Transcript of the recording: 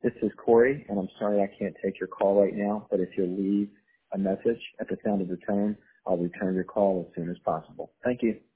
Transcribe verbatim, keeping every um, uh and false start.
This is Corey, and I'm sorry I can't take your call right now, but if you'll leave a message at the sound of the tone, I'll return your call as soon as possible. Thank you.